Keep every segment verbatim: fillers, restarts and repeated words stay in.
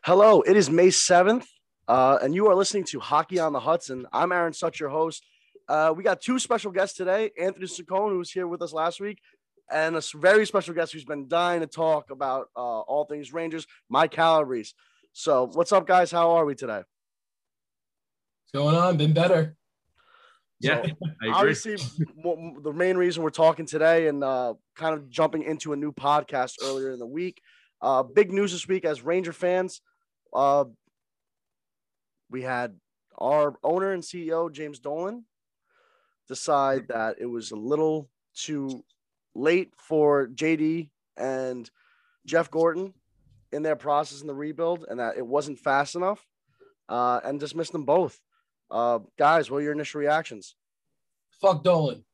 Hello, it is May seventh, uh, and you are listening to Hockey on the Hudson. I'm Aaron Such, your host. Uh, we got two special guests today, Anthony Saccone, who was here with us last week, and a very special guest who's been dying to talk about uh, all things Rangers, Mike Calabrese. So what's up, guys? How are we today? What's going on? Been better. Yeah, so, obviously, the main reason we're talking today and uh, kind of jumping into a new podcast earlier in the week. Uh, big news this week as Ranger fans. Uh, we had our owner and C E O, James Dolan, decide that it was a little too late for J D and Jeff Gorton in their process in the rebuild and that it wasn't fast enough uh, and dismissed them both. Uh, guys, what are your initial reactions? Fuck Dolan.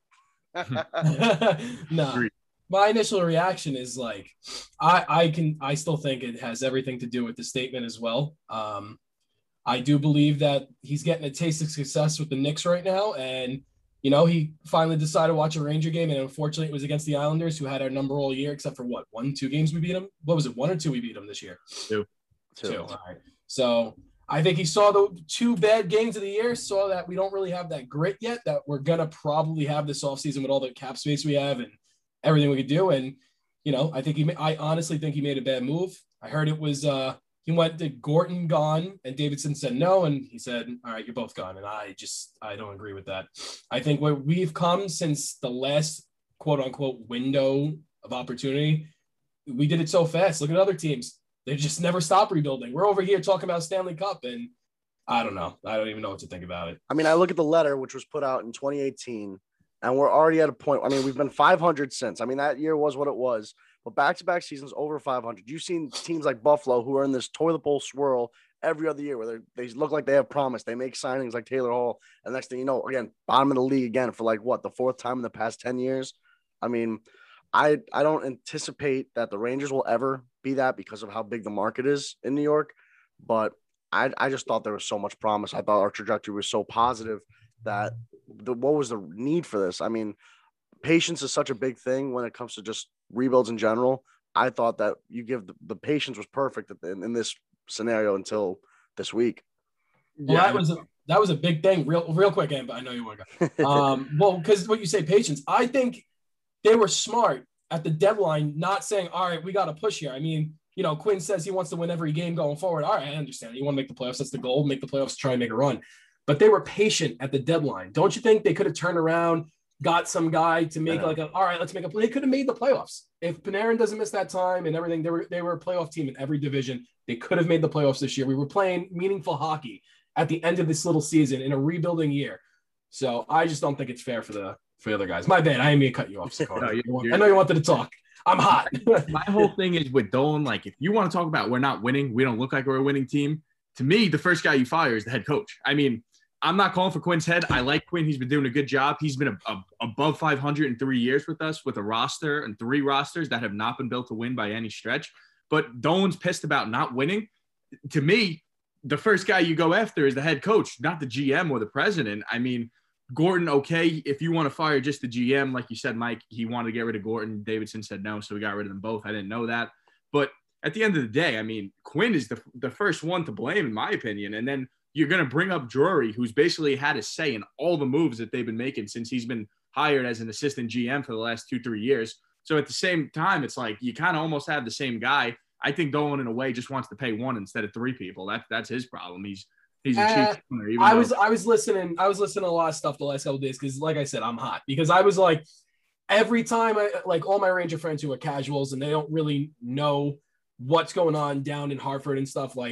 nah. My initial reaction is like, I, I can, I still think it has everything to do with the statement as well. Um, I do believe that he's getting a taste of success with the Knicks right now. And, you know, he finally decided to watch a Ranger game. And unfortunately, it was against the Islanders, who had our number all year, except for what, one, two games we beat them? What was it, one or two we beat them this year? Two. Two. Two. All right. So I think he saw the two bad games of the year, saw that we don't really have that grit yet, that we're going to probably have this offseason with all the cap space we have and everything we could do. And, you know, I think he, I honestly think he made a bad move. I heard it was, uh, he went to Gorton gone and Davidson said no. And he said, all right, you're both gone. And I just, I don't agree with that. I think where we've come since the last quote unquote window of opportunity, we did it so fast. Look at other teams. They just never stop rebuilding. We're over here talking about Stanley Cup and I don't know. I don't even know what to think about it. I mean, I look at the letter, which was put out in twenty eighteen. And we're already at a point. I mean, we've been five hundred since. I mean, that year was what it was. But back-to-back seasons over five hundred. You've seen teams like Buffalo who are in this toilet bowl swirl every other year where they look like they have promise. They make signings like Taylor Hall. And next thing you know, again, bottom of the league again for like, what, the fourth time in the past ten years? I mean, I, I don't anticipate that the Rangers will ever be that because of how big the market is in New York. But I, I just thought there was so much promise. I thought our trajectory was so positive that the, what was the need for this? I mean, patience is such a big thing when it comes to just rebuilds in general. I thought that you give the, the patience was perfect in, in this scenario until this week. Well, yeah. that was a, that was a big thing. Real, real quick, Amber, I know you want to go. Um, well, because what you say, patience, I think they were smart at the deadline, not saying, all right, we got to push here. I mean, you know, Quinn says he wants to win every game going forward. All right, I understand. You want to make the playoffs. That's the goal. Make the playoffs, try and make a run. But they were patient at the deadline. Don't you think they could have turned around, got some guy to make like a, all right, let's make a play. They could have made the playoffs. If Panarin doesn't miss that time and everything, they were, they were a playoff team in every division. They could have made the playoffs this year. We were playing meaningful hockey at the end of this little season in a rebuilding year. So I just don't think it's fair for the, for the other guys. My bad. I didn't mean to cut you off. No, I know you wanted to talk. I'm hot. My whole thing is with Dolan, like if you want to talk about we're not winning, we don't look like we're a winning team. To me, the first guy you fire is the head coach. I mean, I'm not calling for Quinn's head. I like Quinn. He's been doing a good job. He's been a, a, above five hundred in three years with us with a roster and three rosters that have not been built to win by any stretch. But Dolan's pissed about not winning. To me, the first guy you go after is the head coach, not the G M or the president. I mean, Gorton, okay, if you want to fire just the G M, like you said, Mike, he wanted to get rid of Gorton. Davidson said no, so we got rid of them both. I didn't know that. But at the end of the day, I mean, Quinn is the, the first one to blame, in my opinion. And then you're going to bring up Drury, who's basically had a say in all the moves that they've been making since he's been hired as an assistant G M for the last two, three years. So at the same time, it's like you kind of almost have the same guy. I think Dolan, in a way, just wants to pay one instead of three people. That, that's his problem. He's he's a uh, cheap owner. I was I was listening. I was listening to a lot of stuff the last couple of days because, like I said, I'm hot because I was like, every time I like all my Ranger friends who are casuals and they don't really know what's going on down in Hartford and stuff like.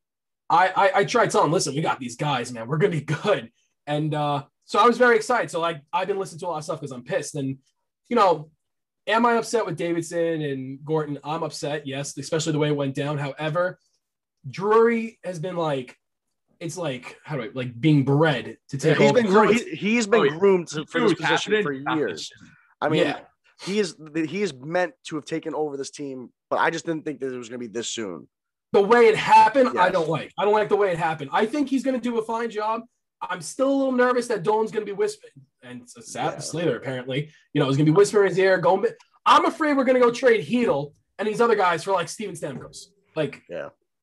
I, I, I tried telling them, listen, we got these guys, man. We're going to be good. And uh, so I was very excited. So, like, I've been listening to a lot of stuff because I'm pissed. And, you know, am I upset with Davidson and Gorton? I'm upset, yes, especially the way it went down. However, Drury has been, like, it's like, how do I, like, being bred to take yeah, he's over. Been gro- he, he's been oh, yeah. groomed to, for this position happening. for years. I mean, yeah. he is he is meant to have taken over this team, but I just didn't think that it was going to be this soon. The way it happened, yes. I don't like. I don't like the way it happened. I think he's going to do a fine job. I'm still a little nervous that Dolan's going to be whispering, and Sat yeah. Slater apparently, you know, is going to be whispering in his ear. Going, I'm afraid we're going to go trade Hedl and these other guys for like Steven Stamkos. Like, yeah,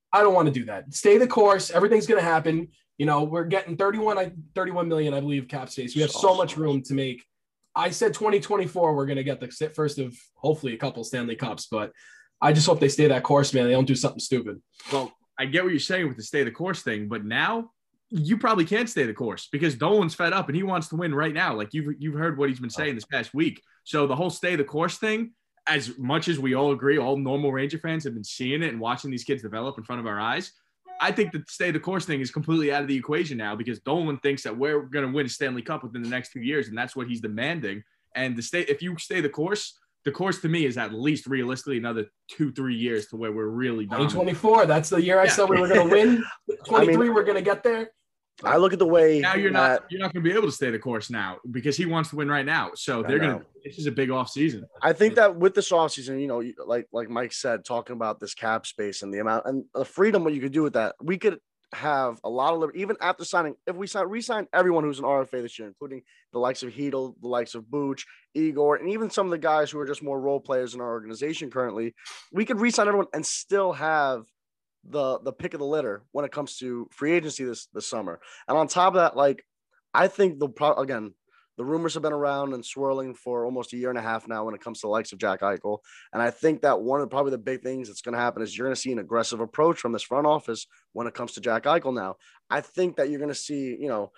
I don't want to do that. Stay the course. Everything's going to happen. You know, we're getting thirty-one, I thirty-one million, I believe, cap space. We have so much room to make. I said twenty twenty-four, we're going to get the first of hopefully a couple Stanley Cups, but I just hope they stay that course, man. They don't do something stupid. Well, I get what you're saying with the stay the course thing, but now you probably can't stay the course because Dolan's fed up and he wants to win right now. Like you've, you've heard what he's been saying this past week. So the whole stay the course thing, as much as we all agree, all normal Ranger fans have been seeing it and watching these kids develop in front of our eyes. I think the stay the course thing is completely out of the equation now because Dolan thinks that we're going to win a Stanley Cup within the next two years, and that's what he's demanding. And the stay, if you stay the course, the course to me is at least realistically another two, three years to where we're really dominant. twenty twenty-four, that's the year I yeah. said we were going to win. twenty-three, I mean, we're going to get there. I look at the way now you're that, not you're not going to be able to stay the course now because he wants to win right now. So they're going to. This is a big off season. I think that with this off season, you know, like like Mike said, talking about this cap space and the amount and the freedom what you could do with that, we could have a lot of liberty, even after signing. If we sign re-sign everyone who's an R F A this year, including the likes of Hedel, the likes of Booch, Igor, and even some of the guys who are just more role players in our organization currently, we could re-sign everyone and still have the the pick of the litter when it comes to free agency this this summer. And on top of that, like I think the pro again, the rumors have been around and swirling for almost a year and a half now when it comes to the likes of Jack Eichel. And I think that one of the, probably the big things that's going to happen is you're going to see an aggressive approach from this front office when it comes to Jack Eichel now. I think that you're going to see, you know,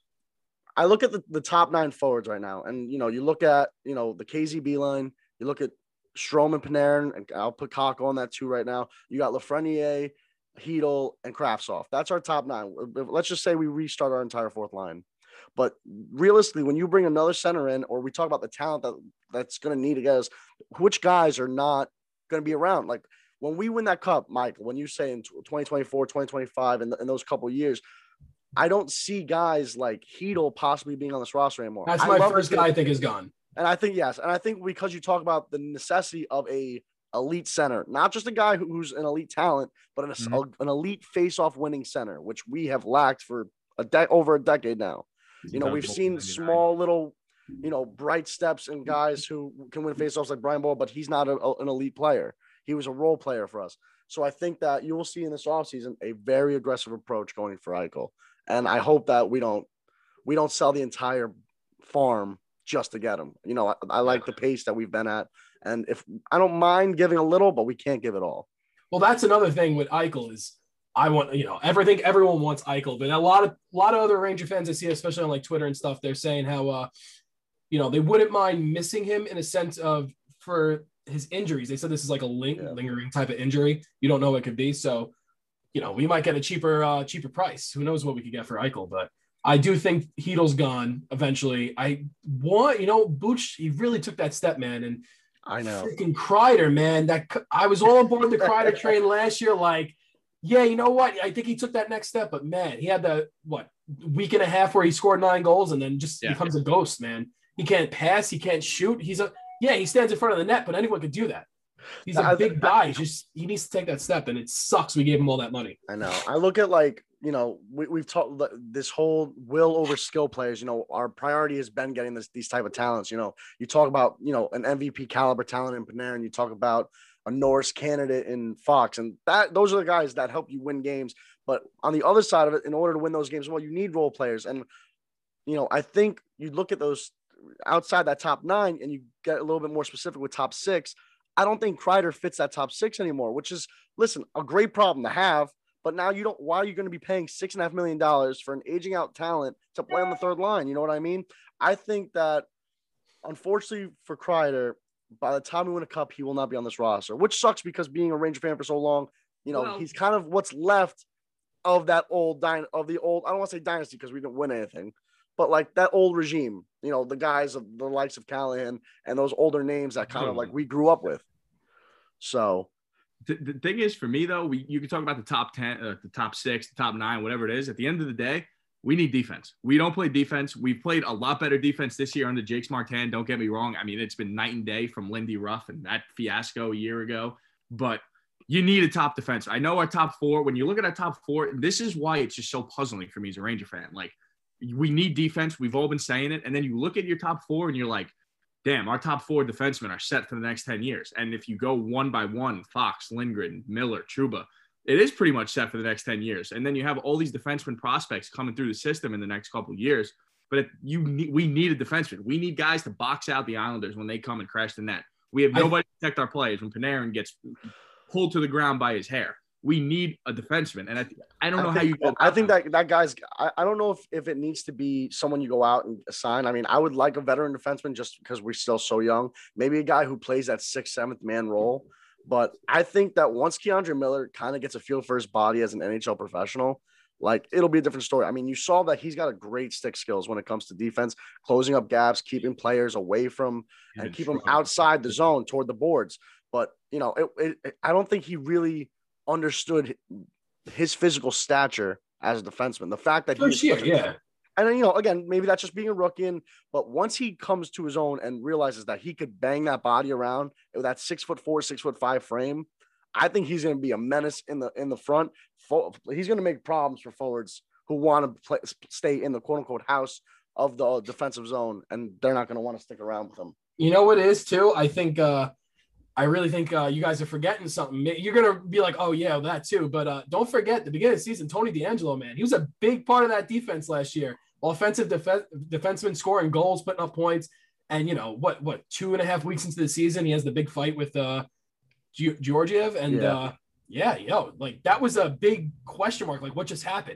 I look at the, the top nine forwards right now, and, you know, you look at, you know, the K Z B line, you look at Strome and Panarin, and I'll put Kakko on that too right now. You got Lafreniere, Hedel, and Kravtsov. That's our top nine. Let's just say we restart our entire fourth line. But realistically, when you bring another center in, or we talk about the talent that that's going to need to get us, which guys are not going to be around? Like when we win that cup, Mike, when you say in twenty twenty-four, twenty twenty-five, and in, in those couple of years, I don't see guys like Hedel possibly being on this roster anymore. That's my first guy I think is gone. And I think, yes. And I think because you talk about the necessity of a elite center, not just a guy who's an elite talent, but an, mm-hmm. a, an elite face-off winning center, which we have lacked for a de- over a decade now. You know, we've seen small little, you know, bright steps in guys who can win faceoffs like Brian Boyle, but he's not a, a, an elite player. He was a role player for us. So I think that you will see in this offseason a very aggressive approach going for Eichel. And I hope that we don't we don't sell the entire farm just to get him. You know, I, I like the pace that we've been at. And if I don't mind giving a little, but we can't give it all. Well, that's another thing with Eichel is I want, you know, everything, everyone wants Eichel, but a lot of, a lot of other Ranger fans I see, especially on like Twitter and stuff, they're saying how, uh, you know, they wouldn't mind missing him in a sense of for his injuries. They said this is like a ling- yeah. lingering type of injury. You don't know what it could be. So, you know, we might get a cheaper, uh, cheaper price. Who knows what we could get for Eichel, but I do think Hedel's gone eventually. I want, you know, Booch, he really took that step, man. And I know freaking Kreider, man, that I was all aboard the Kreider train last year. Like, yeah, you know what? I think he took that next step, but man, he had the what week and a half where he scored nine goals and then just yeah. becomes a ghost, man. He can't pass, he can't shoot. He's a yeah, he stands in front of the net, but anyone could do that. He's a I, big guy. He's just he needs to take that step, and it sucks we gave him all that money. I know. I look at like you know we, we've talked this whole will over skill players. You know, our priority has been getting this these type of talents. You know, you talk about you know an M V P caliber talent in Panarin. You talk about a Norris candidate in Fox, and that those are the guys that help you win games. But on the other side of it, in order to win those games, well, you need role players. And, you know, I think you look at those outside that top nine and you get a little bit more specific with top six. I don't think Kreider fits that top six anymore, which is, listen, a great problem to have. But now you don't, why are you going to be paying six and a half million dollars for an aging out talent to play on the third line? You know what I mean? I think that unfortunately for Kreider, by the time we win a cup, he will not be on this roster, which sucks because being a Ranger fan for so long, you know, well, he's kind of what's left of that old dy- of the old, I don't want to say dynasty because we didn't win anything, but like that old regime, you know, the guys of the likes of Callahan and those older names that kind of like we grew up with. So the, the thing is for me though, we, you can talk about the top ten, uh, the top six, the top nine, whatever it is. At the end of the day, we need defense. We don't play defense. We've played a lot better defense this year under Jake Martin. Don't get me wrong. I mean, it's been night and day from Lindy Ruff and that fiasco a year ago. But you need a top defense. I know our top four. When you look at our top four, this is why it's just so puzzling for me as a Ranger fan. Like, we need defense. We've all been saying it. And then you look at your top four and you're like, damn, our top four defensemen are set for the next ten years. And if you go one by one, Fox, Lindgren, Miller, Trouba, it is pretty much set for the next ten years. And then you have all these defenseman prospects coming through the system in the next couple of years. But if you need, we need a defenseman. We need guys to box out the Islanders when they come and crash the net. We have nobody I, to protect our players when Panarin gets pulled to the ground by his hair. We need a defenseman. And I, I don't know I how think, you go. I think that that guy's I, I don't know if, if it needs to be someone you go out and assign. I mean, I would like a veteran defenseman just because we're still so young. Maybe a guy who plays that sixth, seventh man role. But I think that once Keandre Miller kind of gets a feel for his body as an N H L professional, like it'll be a different story. I mean, you saw that he's got a great stick skills when it comes to defense, closing up gaps, keeping players away from and Even keep them strong. outside the zone toward the boards. But, you know, it, it, I don't think he really understood his physical stature as a defenseman. The fact that First he's year, such a- yeah. And then, you know, again, maybe that's just being a rookie. In, but once he comes to his own and realizes that he could bang that body around with that six foot four, six foot five frame, I think he's going to be a menace in the in the front. He's going to make problems for forwards who want to play, stay in the quote unquote house of the defensive zone, and they're not going to want to stick around with him. You know what it is too? I think uh, I really think uh, you guys are forgetting something. You're gonna be like, oh yeah, that too. But uh, don't forget the beginning of the season, Tony DeAngelo, man, he was a big part of that defense last year. Offensive def- defenseman scoring goals, putting up points, and you know what? What two and a half weeks into the season, he has the big fight with uh, Ge- Georgiev, and Yeah. uh, yeah, yo, like that was a big question mark. Like what just happened?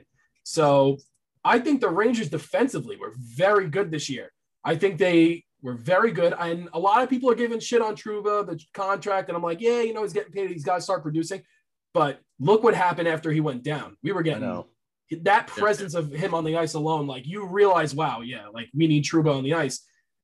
So I think the Rangers defensively were very good this year. I think they were very good. And a lot of people are giving shit on Trouba, the contract. And I'm like, yeah, you know, he's getting paid. He's got to start producing. But look what happened after he went down. We were getting that presence of him on the ice alone. Like you realize, wow, yeah, like we need Trouba on the ice.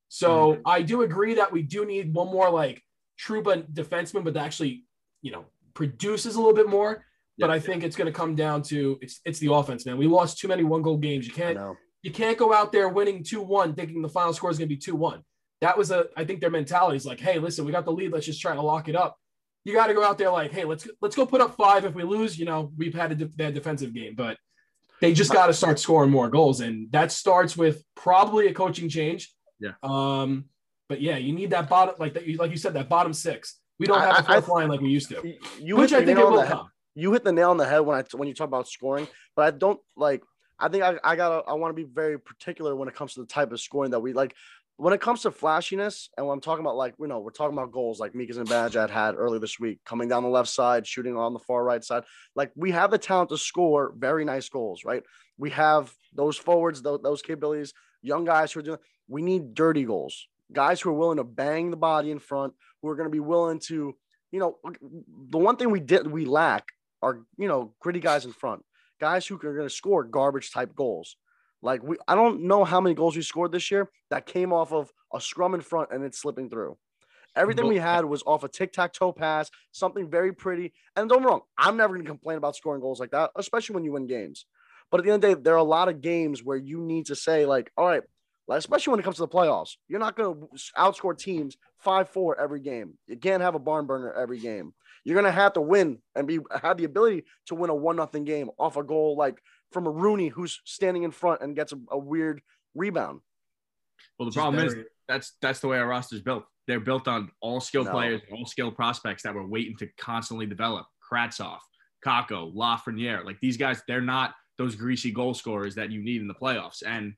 So mm-hmm. I do agree that we do need one more like Trouba defenseman, but that actually, you know, produces a little bit more. But I think it's going to come down to it's it's the offense, man. We lost too many one goal games. You can't you can't go out there winning two one thinking the final score is going to be two one. That was a I think their mentality is like, hey, listen, we got the lead. Let's just try to lock it up. You got to go out there like, hey, let's let's go put up five. If we lose, you know, we've had a de- bad defensive game, but they just got to start scoring more goals, and that starts with probably a coaching change. Yeah. Um. But yeah, you need that bottom like that. Like you said, that bottom six. We don't have a fourth line like we used to. You which I think it will come. You hit the nail on the head when I when you talk about scoring, but I don't like. I think I I gotta I want to be very particular when it comes to the type of scoring that we like. When it comes to flashiness, and when I'm talking about like you know we're talking about goals like Mika Zibanejad had earlier this week, coming down the left side, shooting on the far right side. Like we have the talent to score very nice goals, right? We have those forwards, those, those capabilities, young guys who are doing. We need dirty goals, guys who are willing to bang the body in front, who are going to be willing to, you know, the one thing we did we lack. Are, you know, gritty guys in front, guys who are going to score garbage type goals. Like we, I don't know how many goals we scored this year that came off of a scrum in front and it's slipping through. Everything we had was off a tic-tac-toe pass, something very pretty. And don't get me wrong, I'm never going to complain about scoring goals like that, especially when you win games. But at the end of the day, there are a lot of games where you need to say like, all right, especially when it comes to the playoffs, you're not going to outscore teams five four every game. You can't have a barn burner every game. You're going to have to win and be have the ability to win a one nothing game off a goal like from a Rooney who's standing in front and gets a, a weird rebound. Well, the problem is that's that's the way our roster is built. They're built on all skilled no. players, all skilled prospects that we're waiting to constantly develop. Kravtsov, Kakko, Lafreniere. Like these guys, they're not those greasy goal scorers that you need in the playoffs. And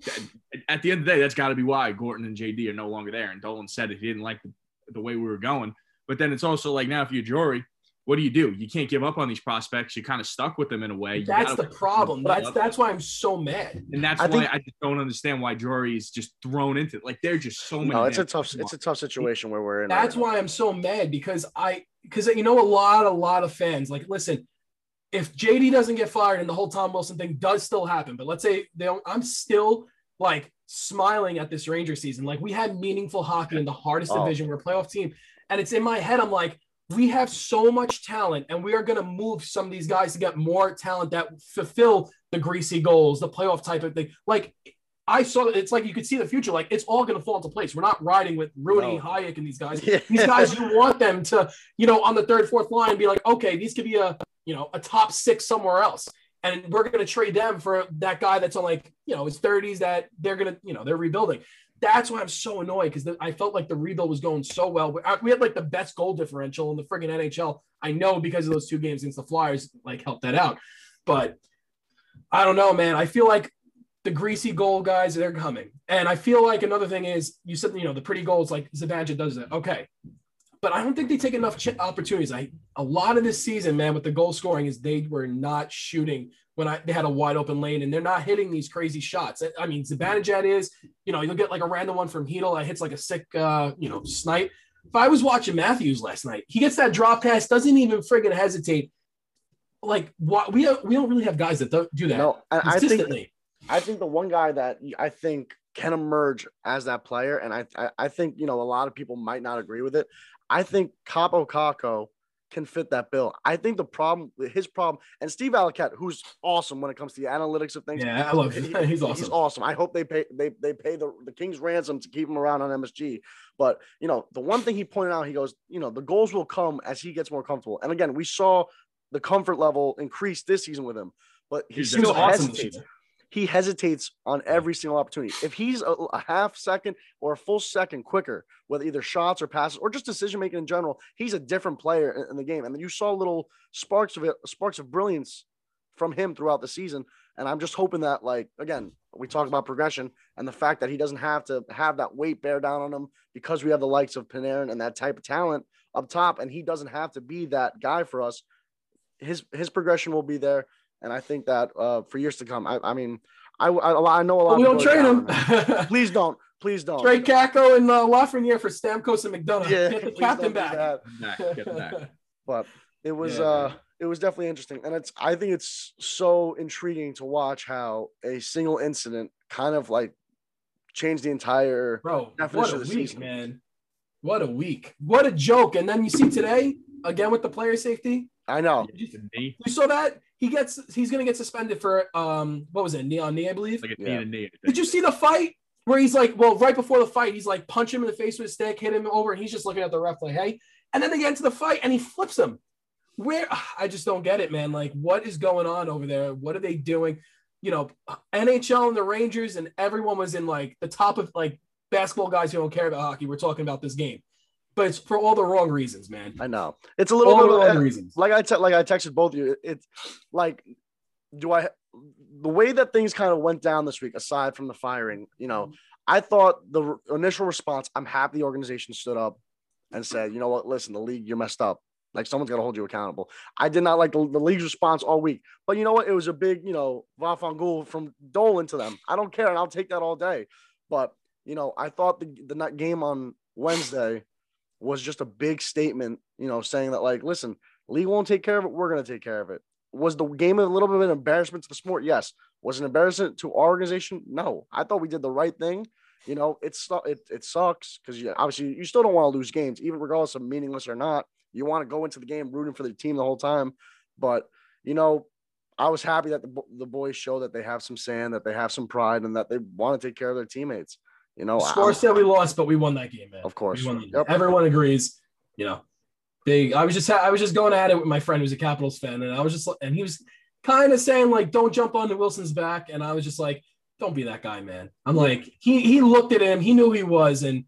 at the end of the day, that's got to be why Gorton and J D are no longer there. And Dolan said it. He didn't like the, the way we were going. But then it's also like now if you're Jory, what do you do? You can't give up on these prospects. You're kind of stuck with them in a way. You that's the problem. That's that's why I'm so mad. And that's I why think, I just don't understand why Jory is just thrown into it. Like they're just so many. No, it's a tough it's a tough situation where we're in. That's right why now. I'm so mad because I because you know a lot a lot of fans like listen. If J D doesn't get fired and the whole Tom Wilson thing does still happen, but let's say they don't, I'm still like smiling at this Ranger season. Like we had meaningful hockey in the hardest oh. division. We're a playoff team. And it's in my head. I'm like, we have so much talent and we are going to move some of these guys to get more talent that fulfill the greasy goals, the playoff type of thing. Like I saw it's like, you could see the future. Like it's all going to fall into place. We're not riding with Rooney, no. Hayek and these guys. Yeah. These guys, you want them to, you know, on the third, fourth line, be like, okay, these could be a, you know, a top six somewhere else. And we're going to trade them for that guy that's on like, you know, his thirties that they're going to, you know, they're rebuilding. That's why I'm so annoyed because I felt like the rebuild was going so well. We had like the best goal differential in the friggin' N H L. I know because of those two games against the Flyers, like helped that out. But I don't know, man. I feel like the greasy goal guys, they're coming. And I feel like another thing is you said, you know, the pretty goals like Zibanejad does it. Okay. But I don't think they take enough ch- opportunities. I a lot of this season, man, with the goal scoring is they were not shooting when I, they had a wide open lane, and they're not hitting these crazy shots. I mean, Zibanejad is, you know, you'll get like a random one from Hedl that hits like a sick, uh, you know, snipe. If I was watching Matthews last night, he gets that drop pass, doesn't even friggin' hesitate. Like, what we we don't really have guys that don't do that no, consistently. I think, I think the one guy that I think can emerge as that player, and I, I I think, you know, a lot of people might not agree with it. I think Capo Caco can fit that bill. I think the problem, his problem, and Steve Alacant, who's awesome when it comes to the analytics of things. Yeah, I love him. He, he's awesome. He's awesome. I hope they pay they they pay the, the King's ransom to keep him around on M S G. But, you know, the one thing he pointed out, he goes, you know, the goals will come as he gets more comfortable. And again, we saw the comfort level increase this season with him, but he he's still awesome hesitates. He hesitates on every single opportunity. If he's a, a half second or a full second quicker with either shots or passes or just decision making in general, he's a different player in, in the game. And then you saw little sparks of it, sparks of brilliance from him throughout the season. And I'm just hoping that, like, again, we talk about progression and the fact that he doesn't have to have that weight bear down on him because we have the likes of Panarin and that type of talent up top, and he doesn't have to be that guy for us. His his progression will be there. And I think that uh, for years to come, I, I mean, I, I I know a lot. Well, we don't trade him. Please don't. Please don't. Trade Kako and uh, Lafreniere for Stamkos and McDonough. Yeah, Get the captain back. Back, get back. But it was Yeah, uh, man. it was definitely interesting, and it's I think it's so intriguing to watch how a single incident kind of like changed the entire Bro, definition what a of the week, season. man. What a week. What a joke. And then you see today, again with the player safety. I know. Just a knee, You saw that? He gets he's gonna get suspended for um what was it, knee on knee, I believe. like a Yeah. knee to knee. I think. Did you see the fight where he's like, well, right before the fight, he's like punch him in the face with a stick, hit him over, and he's just looking at the ref like, hey. And then they get into the fight and he flips him. Where I just don't get it, man. Like, what is going on over there? What are they doing? You know, N H L and the Rangers and everyone was in like the top of like basketball guys who don't care about hockey. We're talking about this game, but it's for all the wrong reasons, man. I know. It's a little All bit the of, wrong reasons. like I te- like I texted both of you. It's like, do I the way that things kind of went down this week, aside from the firing, you know, I thought the re- initial response, I'm happy the organization stood up and said, you know what, listen, the league, you're messed up. Like, someone's got to hold you accountable. I did not like the, the league's response all week, but you know what? It was a big, you know, vafangul from Dolan to them. I don't care, and I'll take that all day. But, you know, I thought the, the night game on Wednesday was just a big statement, you know, saying that, like, listen, league won't take care of it. We're going to take care of it. Was the game a little bit of an embarrassment to the sport? Yes. Was it an embarrassment to our organization? No. I thought we did the right thing. You know, it's it, it sucks because you, obviously you still don't want to lose games, even regardless of meaningless or not. You want to go into the game rooting for the team the whole time. But, you know, I was happy that the, the boys show that they have some sand, that they have some pride, and that they want to take care of their teammates. You know, The score I'm- said we lost, but we won that game, man. Of course. We won the game. Yep. Everyone agrees. You know, big. I was just I was just going at it with my friend who's a Capitals fan, and I was just and he was kind of saying like, "Don't jump onto Wilson's back," and I was just like, "Don't be that guy, man." I'm like, he he looked at him, he knew who he was, and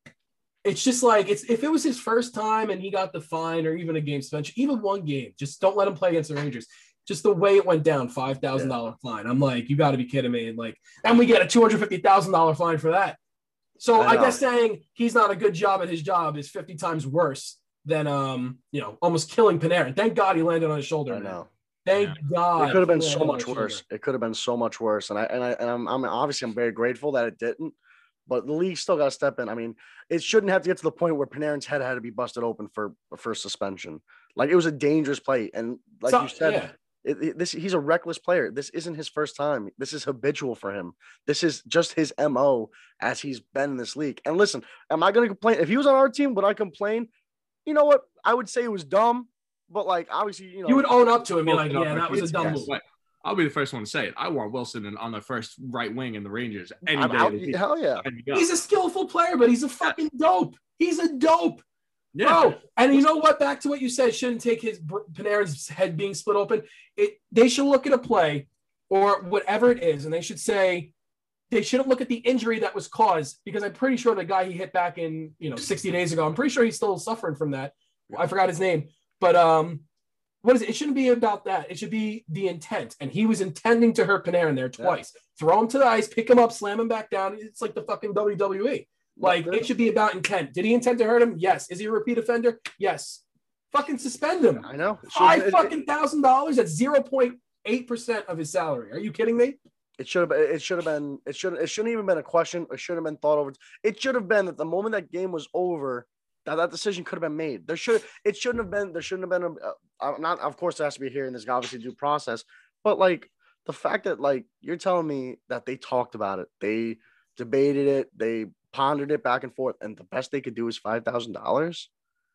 it's just like it's if it was his first time and he got the fine or even a game suspension, even one game, just don't let him play against the Rangers. Just the way it went down, five thousand dollar fine. I'm like, you got to be kidding me! And like, and we get a two hundred fifty thousand dollar fine for that. So I I, know. guess saying he's not a good job at his job is fifty times worse than um, you know, almost killing Panarin. Thank God he landed on his shoulder. I man. know. Thank Yeah. God. It could have been he so landed on much his worse. shoulder. It could have been so much worse. And I and I and I'm, I'm obviously I'm very grateful that it didn't. But the league still got to step in. I mean, it shouldn't have to get to the point where Panarin's head had to be busted open for for suspension. Like, it was a dangerous play, and like So- you said, yeah. it, it- this he's a reckless player. This isn't his first time. This is habitual for him. This is just his M O as he's been in this league. And listen, am I going to complain? If he was on our team, would I complain? You know what? I would say it was dumb, but like obviously, you know, You would own up to it and be Well, like, no, yeah, that was a it's- dumb yes. move. But I'll be the first one to say it. I want Wilson in, on the first right wing in the Rangers any I'm day. out, of the season. hell yeah. Sign me up. He's a skillful player, but he's a fucking dope. He's a dope. Yeah. Bro, and you know what? Back to what you said, shouldn't take his Panarin's head being split open. It they should look at a play or whatever it is, and they should say, they shouldn't look at the injury that was caused, because I'm pretty sure the guy he hit back in, you know, sixty days ago, I'm pretty sure he's still suffering from that. I forgot his name, but um, what is it? It shouldn't be about that. It should be the intent. And he was intending to hurt Panarin there twice. Yeah. Throw him to the ice, pick him up, slam him back down. It's like the fucking W W E. Like, it should be about intent. Did he intend to hurt him? Yes. Is he a repeat offender? Yes. Fucking suspend him. I know. Five fucking thousand dollars. That's zero point eight percent of his salary. Are you kidding me? It should have been. It should have been. It should. It shouldn't even been a question. It should have been thought over. It should have been that the moment that game was over, that that decision could have been made. There should. It shouldn't have been. There shouldn't have been. A, uh, not. Of course, there has to be here in this obviously due process. But like the fact that like you're telling me that they talked about it, they debated it, they pondered it back and forth, and the best they could do is five thousand dollars.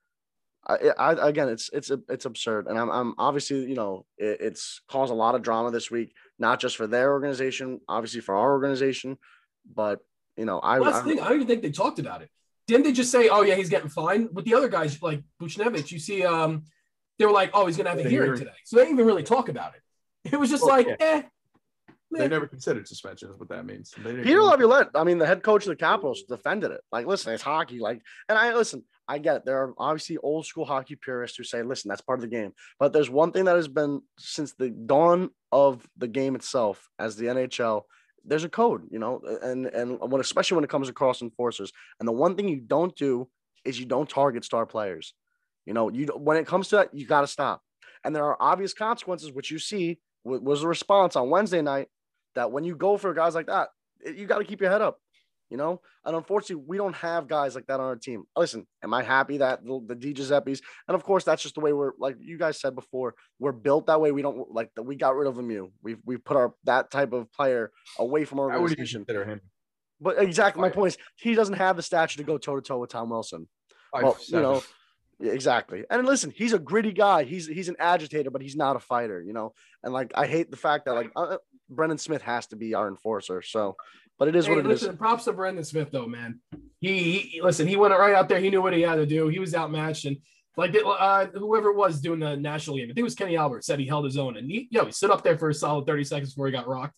I, I, again, it's it's it's absurd, and I'm I'm obviously you know it, it's caused a lot of drama this week, not just for their organization, obviously for our organization, but you know I. Well, that's the thing. I don't even think they talked about it. Didn't they just say, "Oh yeah, he's getting fined"? With the other guys like Buchnevich, you see, um, they were like, "Oh, he's gonna have a hearing, hearing today," so they didn't even really talk about it. It was just well, like, yeah. eh. They never considered suspension is what that means. Peter Laviolette, I mean, the head coach of the Capitals defended it. Like, listen, it's hockey. Like, and I listen, I get it. There are obviously old school hockey purists who say, listen, that's part of the game. But there's one thing that has been since the dawn of the game itself as the N H L, there's a code, you know, and and when especially when it comes across enforcers. And the one thing you don't do is you don't target star players. You know, you when it comes to that, you got to stop. And there are obvious consequences, which you see was the response on Wednesday night. That when you go for guys like that, you got to keep your head up, you know? And unfortunately, we don't have guys like that on our team. Listen, am I happy that the, the Di Giuseppes, and of course, that's just the way we're, like you guys said before, we're built that way. We don't, like, we got rid of Lemieux. We've, we've put our, that type of player away from our organization. I would consider him. But exactly, my point is, he doesn't have the stature to go toe-to-toe with Tom Wilson. Five, well, seven. you know, exactly. And listen, he's a gritty guy. He's, he's an agitator, but he's not a fighter, you know? And, like, I hate the fact that, like, uh, Brendan Smith has to be our enforcer. So, but it is hey, what it listen, is. Props to Brendan Smith, though, man. He, he listen. He went right out there. He knew what he had to do. He was outmatched, and like uh, whoever it was doing the national game, I think it was Kenny Albert, said he held his own, and he, yo, he stood up there for a solid thirty seconds before he got rocked.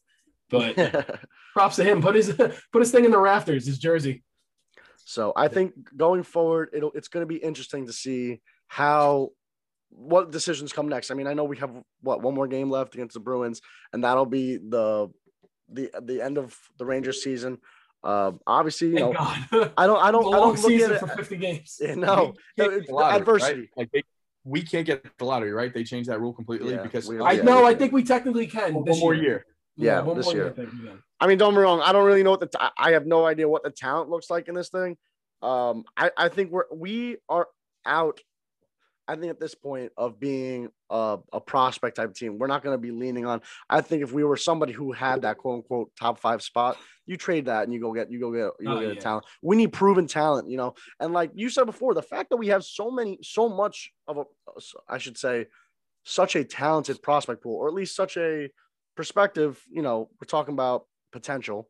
But props to him. Put his put his thing in the rafters. His jersey. So I think going forward, it'll it's going to be interesting to see how. What decisions come next? I mean, I know we have what one more game left against the Bruins, and that'll be the the the end of the Rangers season. Uh, obviously, you Thank know, God. I don't, I don't, I don't look season at it for fifty games. Yeah, no, it's lottery, adversity. Right? Like they, we can't get the lottery, right? They changed that rule completely yeah, because we, I know. Yeah, I think we technically can. One, one more year. year. Yeah, yeah this year. year I, I mean, don't be wrong. I don't really know what the t- I have no idea what the talent looks like in this thing. Um, I, I think we're we are out. I think at this point of being a, a prospect type team, we're not going to be leaning on. I think if we were somebody who had that quote unquote top five spot, you trade that and you go get you go get you go oh, get a yeah. talent. We need proven talent, you know. And like you said before, the fact that we have so many, so much of a, I should say, such a talented prospect pool, or at least such a perspective. You know, we're talking about potential.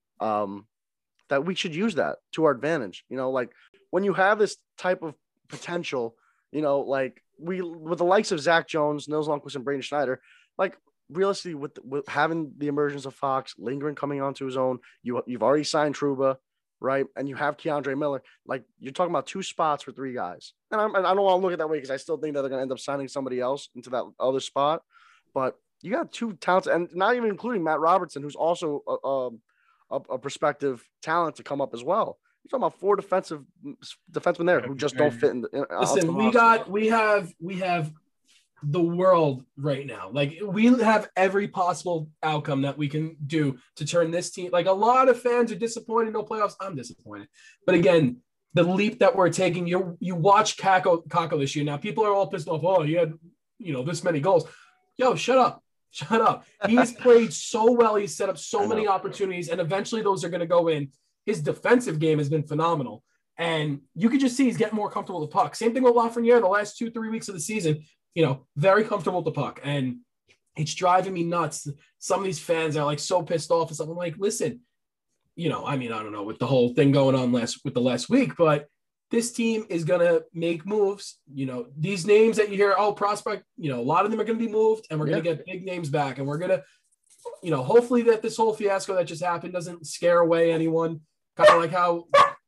Um, that we should use that to our advantage. You know, like when you have this type of potential. You know, like we with the likes of Zach Jones, Nils Lundkvist, and Braden Schneider, like realistically, with, with having the emergence of Fox, Lindgren coming onto his own, you you've already signed Trouba, right? And you have Keandre Miller. Like you're talking about two spots for three guys, and I'm, I don't want to look at it that way because I still think that they're going to end up signing somebody else into that other spot. But you got two talents, and not even including Matt Robertson, who's also a, a, a prospective talent to come up as well. You're talking about four defensive defensemen there who just don't fit in. The, in Listen, the we got we have we have the world right now. Like we have every possible outcome that we can do to turn this team. Like a lot of fans are disappointed, no playoffs. I'm disappointed, but again, the leap that we're taking. You you watch Kakko Kakko this year. Now people are all pissed off. Oh, he had you know this many goals. Yo, shut up. Shut up. He's played so well. He's set up so many opportunities, and eventually those are going to go in. His defensive game has been phenomenal. And you can just see he's getting more comfortable with the puck. Same thing with Lafreniere the last two, three weeks of the season, you know, very comfortable with the puck. And it's driving me nuts. Some of these fans are like so pissed off and stuff. I'm like, listen, you know, I mean, I don't know with the whole thing going on last with the last week, but this team is going to make moves. You know, these names that you hear, oh, prospect, you know, a lot of them are going to be moved and we're yeah. going to get big names back and we're going to, you know, hopefully that this whole fiasco that just happened doesn't scare away anyone. Kind of like how,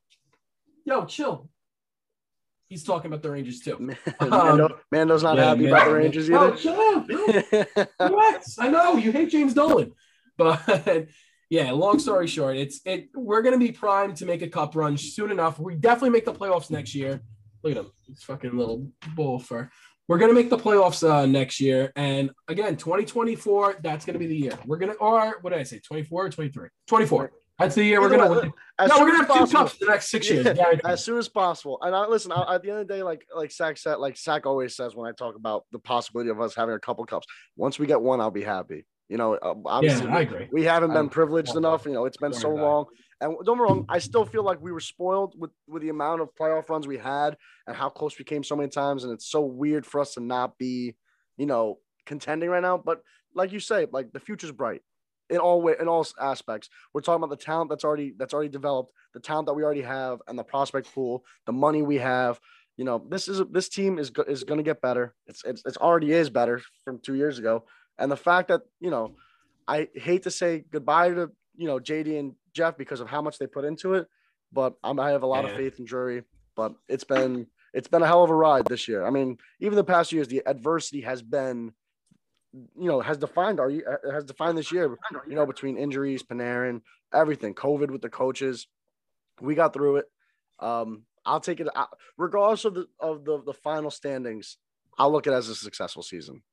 yo, chill. He's talking about the Rangers too. Mando, um, Mando's not yeah, happy man, about the Rangers man. either. Oh, chill out. Relax. I know you hate James Dolan, but yeah. Long story short, it's it. We're gonna be primed to make a cup run soon enough. We definitely make the playoffs next year. Look at him, he's fucking little bull fur. We're gonna make the playoffs uh, next year, and again, twenty twenty-four. That's gonna be the year. We're gonna, or what did I say? twenty-four or twenty-three? twenty-four. That's the year we're gonna win. No, we're gonna have possible. two cups in the next six years. Yeah, as soon as possible. And I listen, I, at the end of the day, like like Zach said, like Zach always says when I talk about the possibility of us having a couple cups. Once we get one, I'll be happy. You know, obviously, yeah, I agree. We haven't been privileged enough. You know, it's been so long. And don't get me wrong, I still feel like we were spoiled with with the amount of playoff runs we had and how close we came so many times. And it's so weird for us to not be, you know, contending right now. But like you say, like the future's bright. In all way, in all aspects, we're talking about the talent that's already that's already developed, the talent that we already have, and the prospect pool, the money we have. You know, this is this team is is going to get better. It's it's it's already is better from two years ago, and the fact that you know, I hate to say goodbye to you know J D and Jeff because of how much they put into it, but I'm, I have a lot yeah. of faith in Drury. But it's been it's been a hell of a ride this year. I mean, even the past years, the adversity has been. You know, has defined our has defined this year. You know, between injuries, Panarin, everything, COVID with the coaches, we got through it. Um, I'll take it, regardless of the of the the final standings. I'll look at it as a successful season.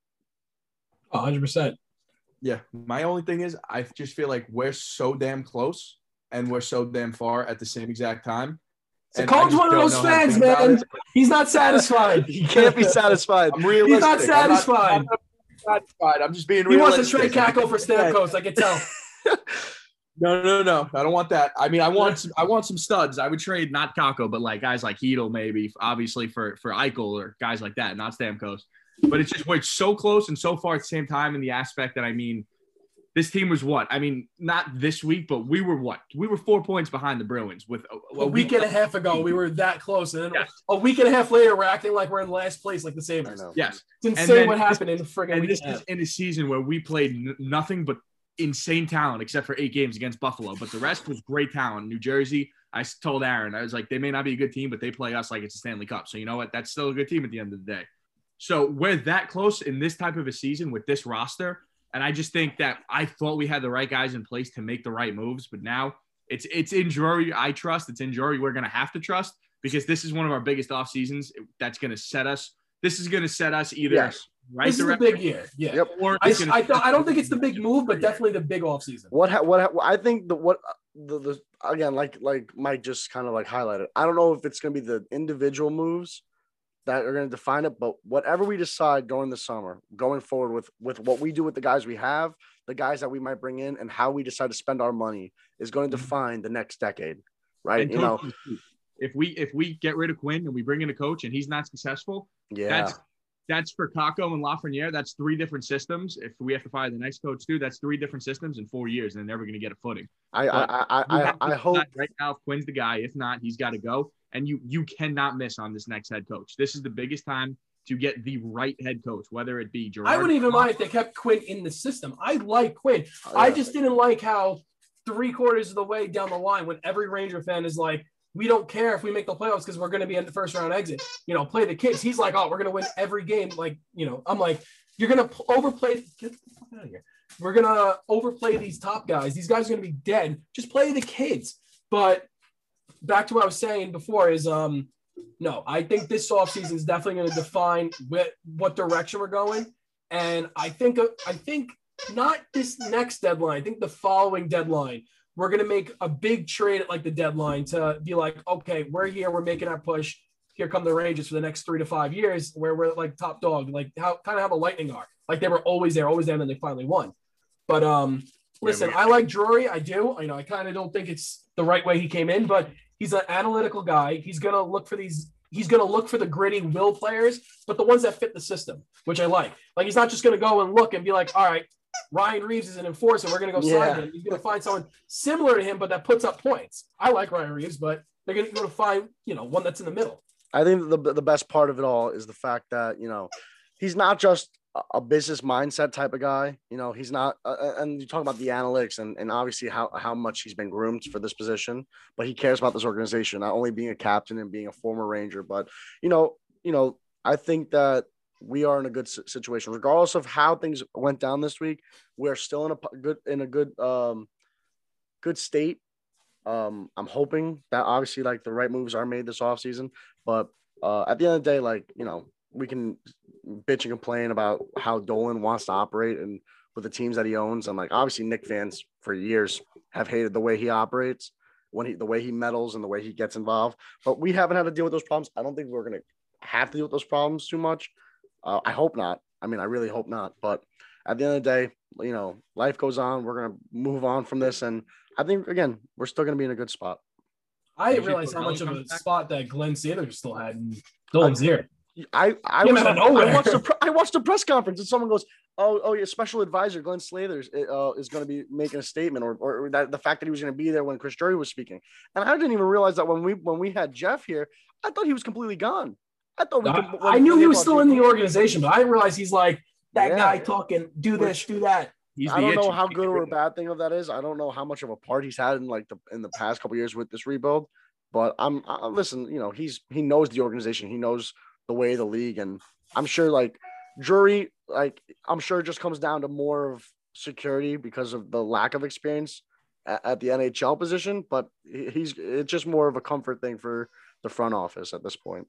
one hundred percent. Yeah, my only thing is, I just feel like we're so damn close, and we're so damn far at the same exact time. So Cole's one of those fans, man. He's not satisfied. He can't be satisfied. I'm realistic. He's not satisfied. I'm not, satisfied. I'm just being he realistic. He wants to trade Kakko for Stamkos, I can tell. no, no, no. I don't want that. I mean, I want some, I want some studs. I would trade not Kakko, but like guys like Hedl maybe, obviously for, for Eichel or guys like that, not Stamkos. But it's just we're so close and so far at the same time in the aspect that, I mean, this team was what? I mean, not this week, but we were what? We were four points behind the Bruins with a, a, a week and a half ago. We were that close, and then yes. a week and a half later, we're acting like we're in last place, like the Sabres. Yes, it's insane what happened in the friggin' and week. This is in a season where we played n- nothing but insane talent, except for eight games against Buffalo, but the rest was great talent. New Jersey, I told Aaron, I was like, they may not be a good team, but they play us like it's a Stanley Cup. So you know what? That's still a good team at the end of the day. So we're that close in this type of a season with this roster. And I just think that I thought we had the right guys in place to make the right moves, but now it's it's in Drury I trust. It's in Drury we're going to have to trust because this is one of our biggest off seasons. That's going to set us. This is going to set us either yes. right. This is a big year. Yeah. Yep. Or I, gonna, I, th- I don't think it's the big move, but definitely the big off season. What ha- what ha- I think the what the, the again like like Mike just kind of like highlighted. I don't know if it's going to be the individual moves that are going to define it, but whatever we decide during the summer, going forward with with what we do with the guys we have, the guys that we might bring in, and how we decide to spend our money is going to define the next decade, right? And you know, if we if we get rid of Quinn and we bring in a coach and he's not successful, yeah, that's that's for Kakko and Lafreniere. That's three different systems. If we have to fire the next coach too, that's three different systems in four years, and they're never going to get a footing. I I I I, I hope right now if Quinn's the guy. If not, he's got to go. And you you cannot miss on this next head coach. This is the biggest time to get the right head coach, whether it be Gerard. I wouldn't even mind if they kept Quinn in the system. I like Quinn. Oh, yeah. I just didn't like how three quarters of the way down the line, when every Ranger fan is like, we don't care if we make the playoffs because we're going to be in the first round exit. You know, play the kids. He's like, oh, we're going to win every game. Like, you know, I'm like, you're going to overplay. Get the fuck out of here. We're going to overplay these top guys. These guys are going to be dead. Just play the kids. But back to what I was saying before is, um, no, I think this offseason is definitely going to define what, what direction we're going. And I think, I think not this next deadline. I think the following deadline, we're going to make a big trade at like the deadline to be like, okay, we're here. We're making our push. Here come the Rangers for the next three to five years where we're like top dog, like how kind of how the Lightning are. Like they were always there, always there, and then they finally won. But um, listen, I like Drury. I do. You know, I kind of don't think it's the right way he came in, but he's an analytical guy. He's going to look for these. He's going to look for the gritty will players, but the ones that fit the system, which I like. Like he's not just going to go and look and be like, all right, Ryan Reeves is an enforcer. We're going to go yeah. sign him. He's going to find someone similar to him, but that puts up points. I like Ryan Reeves, but they're going to go to find, you know, one that's in the middle. I think the the best part of it all is the fact that, you know, he's not just a, a business mindset type of guy. You know, he's not. Uh, and you talk about the analytics and and obviously how how much he's been groomed for this position, but he cares about this organization, not only being a captain and being a former Ranger, but you know, you know, I think that we are in a good situation, regardless of how things went down this week. We're still in a good in a good um good state. Um, I'm hoping that obviously like the right moves are made this offseason, but uh, at the end of the day, like, you know, we can bitch and complain about how Dolan wants to operate and with the teams that he owns. And like, obviously Nick fans for years have hated the way he operates, when he, the way he meddles and the way he gets involved, but we haven't had to deal with those problems. I don't think we're going to have to deal with those problems too much. Uh, I hope not. I mean, I really hope not, but at the end of the day, you know, life goes on. We're going to move on from this. And I think, again, we're still going to be in a good spot. I didn't realize how much of a spot that Glenn Sanders still had in Dolan's ear. I I, was, I, watched the, I watched the press conference and someone goes, oh, oh, your special advisor, Glenn Slathers, uh, is going to be making a statement, or, or that the fact that he was going to be there when Chris Drury was speaking. And I didn't even realize that when we when we had Jeff here, I thought he was completely gone. I thought we I, could, I knew he was still in the organization, but I didn't realize he's like that yeah. guy talking, do this, Which, do that. He's I don't know how good or bad thing of that is. I don't know how much of a part he's had in like the in the past couple of years with this rebuild. But I'm I, listen, you know, he's he knows the organization, he knows the way of the league, and I'm sure like Drury, like I'm sure it just comes down to more of security because of the lack of experience at, at the N H L position. But he's it's just more of a comfort thing for the front office at this point.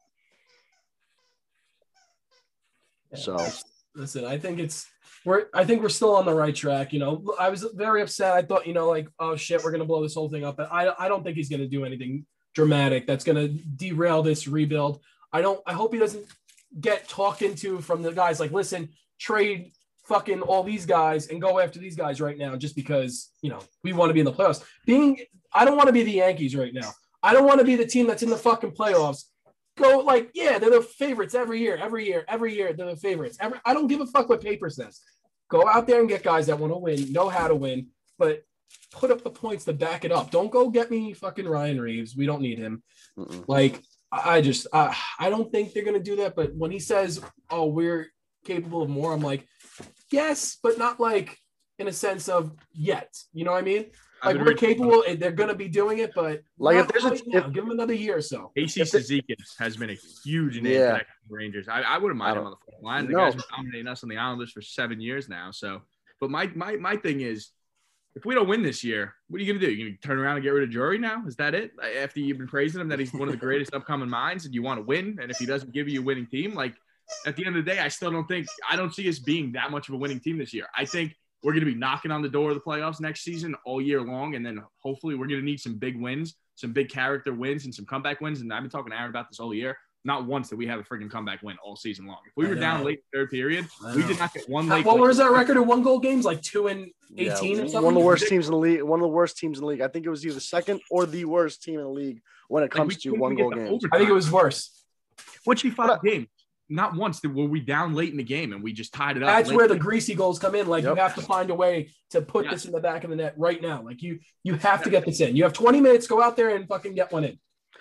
Yeah. So listen, I think it's we're I think we're still on the right track. You know, I was very upset. I thought, you know, like, oh shit, we're gonna blow this whole thing up. But I I don't think he's gonna do anything dramatic that's gonna derail this rebuild. I don't I hope he doesn't get talked into from the guys like, listen, trade fucking all these guys and go after these guys right now just because, you know, we want to be in the playoffs. Being I don't want to be the Yankees right now. I don't want to be the team that's in the fucking playoffs. Go like, yeah, they're the favorites every year, every year, every year. They're the favorites. Every, I don't give a fuck what paper says. Go out there and get guys that want to win, know how to win, but put up the points to back it up. Don't go get me fucking Ryan Reeves. We don't need him. Mm-mm. Like, I just, uh, I don't think they're going to do that. But when he says, oh, we're capable of more, I'm like, yes, but not like in a sense of yet. You know what I mean? Like, we're capable, and they're going to be doing it, but like if there's right a if, give them another year or so. A C Cizikas has been a huge name yeah. for the Rangers. I, I wouldn't mind him on the front line. The no. guy's been dominating us on the Islanders for seven years now. So, but my my my thing is, if we don't win this year, what are you going to do? You going to turn around and get rid of Drury now? Is that it? After you've been praising him that he's one of the greatest upcoming minds, and you want to win, and if he doesn't give you a winning team, like at the end of the day, I still don't think I don't see us being that much of a winning team this year. I think we're going to be knocking on the door of the playoffs next season all year long, and then hopefully we're going to need some big wins, some big character wins, and some comeback wins. And I've been talking to Aaron about this all year. Not once did we have a freaking comeback win all season long. If we were down late third period, we did not get one late. What was that record of one goal games? Like two and eighteen yeah, or something? One of the worst teams in the league. One of the worst teams in the league. I think it was either the second or the worst team in the league when it comes like to one goal games. I think it was worse. Which we five games. Not once were we down late in the game and we just tied it up. That's late. where the greasy goals come in. Like, yep. You have to find a way to put yeah. this in the back of the net right now. Like, you you have to get this in. You have twenty minutes. Go out there and fucking get one in.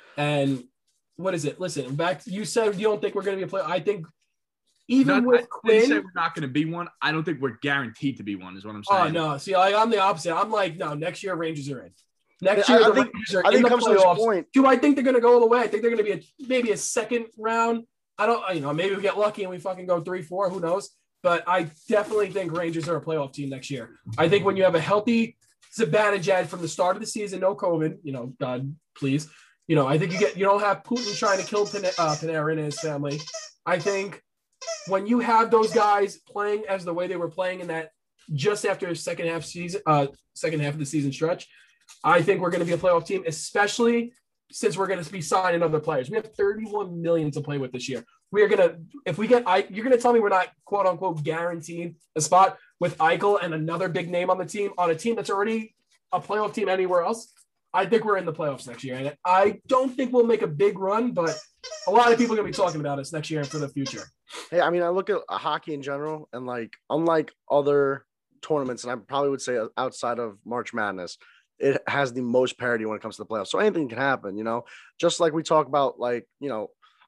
And what is it? Listen, back. You said you don't think we're going to be a player. I think even not, with I Quinn, say we're not going to be one. I don't think we're guaranteed to be one. Is what I'm saying. Oh no, see, like, I'm the opposite. I'm like, no, next year Rangers are in. Next year, I, the I think, Rangers are I think in the comes playoffs. To this point. Do I think they're going to go all the way? I think they're going to be a, maybe a second round. I don't, you know, maybe we get lucky and we fucking go three, four. Who knows? But I definitely think Rangers are a playoff team next year. I think when you have a healthy Zibanejad from the start of the season, no COVID, you know, God, please. You know, I think you get, you don't have Putin trying to kill Pan- uh, Panarin and his family. I think when you have those guys playing as the way they were playing in that just after a second half season, uh, second half of the season stretch, I think we're going to be a playoff team, especially since we're going to be signing other players. We have thirty-one million to play with this year. We are going to, if we get, I, you're going to tell me we're not quote unquote guaranteed a spot with Eichel and another big name on the team, on a team that's already a playoff team anywhere else. I think we're in the playoffs next year. And I don't think we'll make a big run, but a lot of people are going to be talking about us next year and for the future. Hey, I mean, I look at hockey in general, and like, unlike other tournaments, and I probably would say outside of March Madness, it has the most parity when it comes to the playoffs. So anything can happen, you know, just like we talk about, like, you know,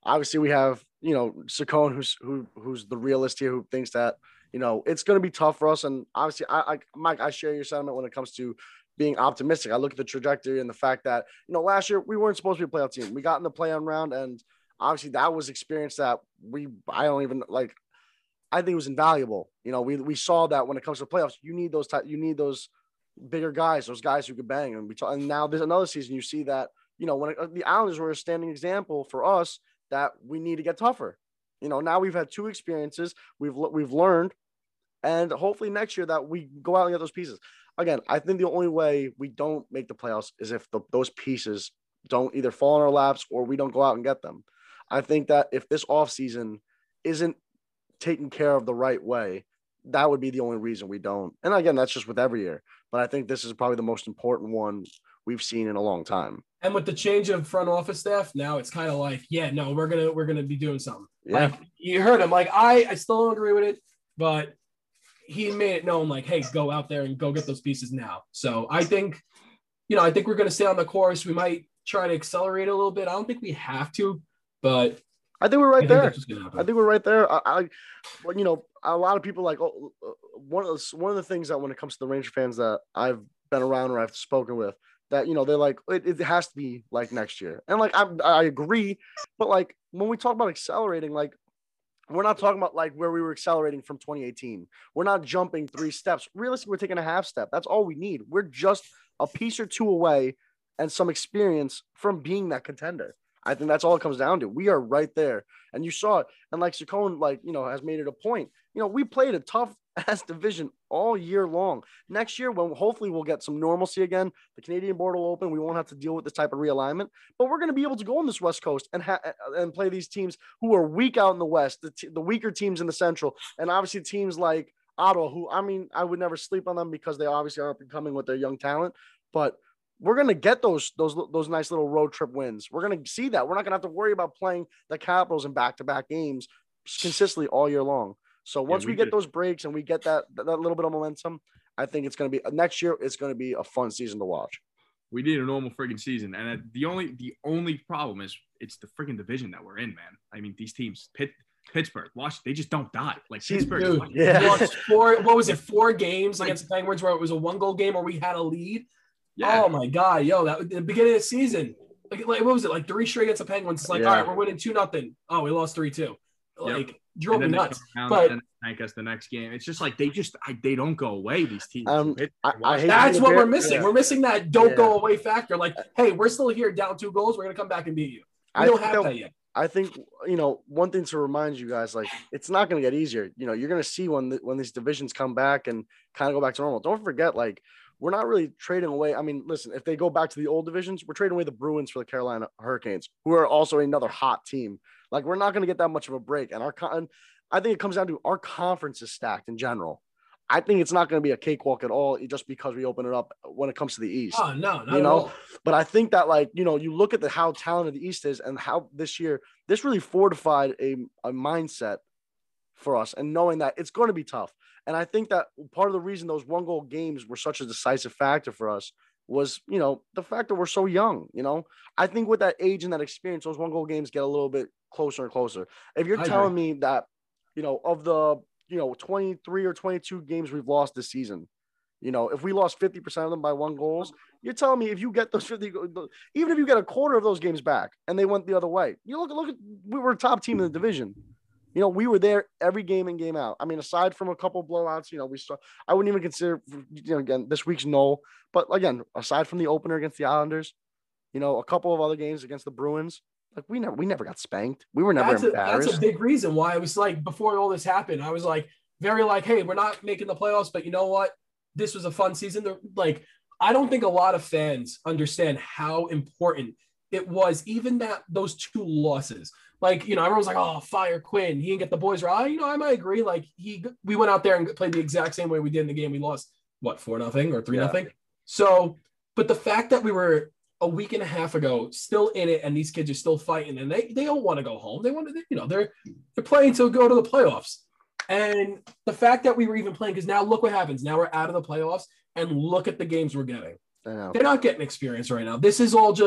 obviously we have, you know, Saccone, who's who who's the realist here, who thinks that, you know, it's going to be tough for us. And obviously, I, I Mike, I share your sentiment when it comes to being optimistic. I look at the trajectory and the fact that, you know, last year we weren't supposed to be a playoff team. We got in the play-on round, and obviously that was experience that we I don't even like. I think it was invaluable. You know, we we saw that when it comes to playoffs, you need those type, you need those bigger guys, those guys who could bang. And we talk, and now there's another season. You see that, you know, when it, the Islanders were a standing example for us that we need to get tougher. You know, now we've had two experiences. We've we've learned, and hopefully next year that we go out and get those pieces. Again, I think the only way we don't make the playoffs is if the, those pieces don't either fall in our laps or we don't go out and get them. I think that if this offseason isn't taken care of the right way, that would be the only reason we don't. And again, that's just with every year. But I think this is probably the most important one we've seen in a long time. And with the change of front office staff, now it's kind of like, yeah, no, we're gonna we're gonna be doing something. Yeah. Like, you heard him. Like I, I still don't agree with it, but he made it known, like, hey, go out there and go get those pieces now. So I think, you know, I think we're gonna stay on the course. We might try to accelerate a little bit. I don't think we have to, but I think we're right I there. think I think we're right there. I, I, but you know, a lot of people like oh, one of the, one of the things that when it comes to the Ranger fans that I've been around or I've spoken with, that, you know, they're like, it, it has to be like next year. And like, I, I agree. But like, when we talk about accelerating, like, we're not talking about like where we were accelerating from twenty eighteen. We're not jumping three steps. Realistically, we're taking a half step. That's all we need. We're just a piece or two away and some experience from being that contender. I think that's all it comes down to. We are right there. And you saw it. And like Saccone, like, you know, has made it a point. You know, we played a tough ass division all year long. Next year, when hopefully we'll get some normalcy again, the Canadian border will open. We won't have to deal with this type of realignment. But we're going to be able to go on this West Coast and ha- and play these teams who are weak out in the West, the, t- the weaker teams in the Central, and obviously teams like Ottawa, who, I mean, I would never sleep on them because they obviously are up and coming with their young talent. But we're going to get those those those nice little road trip wins. We're going to see that. We're not going to have to worry about playing the Capitals in back-to-back games consistently all year long. So once yeah, we, we get did. those breaks and we get that that little bit of momentum, I think it's going to be – next year it's going to be a fun season to watch. We need a normal friggin' season. And the only the only problem is it's the friggin' division that we're in, man. I mean, these teams – Pitt, Pittsburgh, Washington, they just don't die. Like Pittsburgh. Dude, yeah. Lost four, what was it, four games like, against the Penguins where it was a one-goal game where we had a lead? Yeah. Oh my God, yo, that was the beginning of the season. Like, like what was it? Like three straight against the Penguins. It's like, yeah. all right, we're winning two nothing. Oh, we lost three two. Like yep. drove me nuts. But and thank us the next game. It's just like they just I, they don't go away. These teams. Um, I, I That's what we're missing. Yeah. We're missing that don't yeah. go away factor. Like, hey, we're still here, down two goals. We're gonna come back and beat you. We I don't have that, that yet. I think, you know, one thing to remind you guys, like, it's not going to get easier. You know, you're going to see when the, when these divisions come back and kind of go back to normal. Don't forget, like, we're not really trading away. I mean, listen, if they go back to the old divisions, we're trading away the Bruins for the Carolina Hurricanes, who are also another hot team. Like, we're not going to get that much of a break. And our con- I think it comes down to our conference is stacked in general. I think it's not going to be a cakewalk at all just because we open it up when it comes to the East. Oh, no, not you know? at all. But I think that, like, you know, you look at the how talented the East is and how this year, this really fortified a, a mindset for us and knowing that it's going to be tough. And I think that part of the reason those one goal games were such a decisive factor for us was, you know, the fact that we're so young. You know, I think with that age and that experience, those one goal games get a little bit closer and closer. If you're I telling agree. me that, you know, of the, you know, twenty-three or twenty-two games we've lost this season, you know, if we lost fifty percent of them by one goals, you're telling me if you get those fifty, even if you get a quarter of those games back and they went the other way, you look, look at, we were a top team in the division. You know, we were there every game in, game out. I mean, aside from a couple blowouts, you know, we saw, I wouldn't even consider, you know, again, this week's no, but again, aside from the opener against the Islanders, you know, a couple of other games against the Bruins, like we never, we never got spanked. We were never that's embarrassed. A, that's a big reason why I was like, before all this happened, I was like, very like, hey, we're not making the playoffs, but you know what? This was a fun season. Like, I don't think a lot of fans understand how important it was, even that those two losses. Like, you know, everyone's like, oh, fire Quinn. He didn't get the boys right. You know, I might agree. Like, he, we went out there and played the exact same way we did in the game. We lost, what, four nothing or three yeah. nothing. So, but the fact that we were a week and a half ago still in it and these kids are still fighting and they, they don't want to go home. They want to, you know, they're, they're playing to go to the playoffs. And the fact that we were even playing, because now look what happens. Now we're out of the playoffs and look at the games we're getting. They're not getting experience right now. This is all just, hey,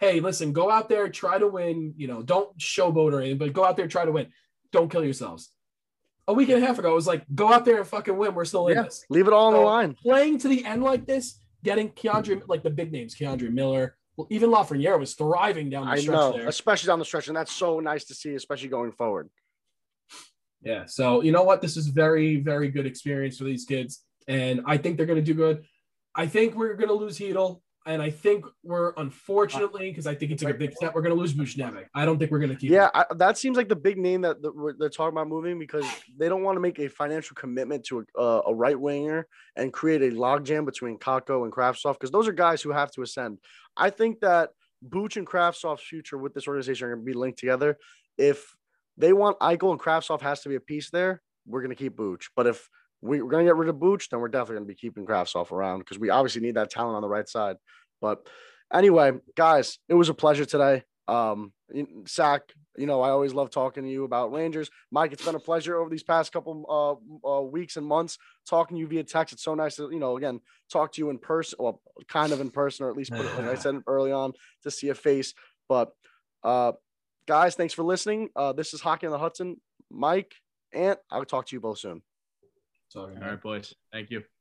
hey, listen, go out there, try to win. You know, don't showboat or anything, but go out there, try to win. Don't kill yourselves. A week and a half ago, it was like, go out there and fucking win. We're still in Yeah, this. leave it all on So, the line. Playing to the end like this, getting Keandre, like the big names, Keandre Miller, well, even Lafreniere was thriving down the I stretch know, there. especially down the stretch, and that's so nice to see, especially going forward. Yeah. So you know what? This is very, very good experience for these kids, and I think they're going to do good. I think we're going to lose Heedle, and I think we're unfortunately because I think it's a big step. We're going to lose Bushnevic. I don't think we're going to keep. Yeah, him. I, that seems like the big name that, that we're, they're talking about moving because they don't want to make a financial commitment to a, uh, a right winger and create a logjam between Kako and Kraftsov because those are guys who have to ascend. I think that Buch and Kraftsov's future with this organization are going to be linked together. If they want Eichel and Kraftsov has to be a piece there, we're going to keep Buch. But if we, we're going to get rid of Buch, then we're definitely going to be keeping Kraftsov around because we obviously need that talent on the right side. But anyway, guys, it was a pleasure today. Um, Zach, you know, I always love talking to you about Rangers. Mike, it's been a pleasure over these past couple uh, uh, weeks and months talking to you via text. It's so nice to, you know, again, talk to you in person, well, kind of in person, or at least put it, like I said early on, to see a face. But uh, guys, thanks for listening. Uh, this is Hockey on the Hudson. Mike, Ant, I'll talk to you both soon. All right, boys. Thank you.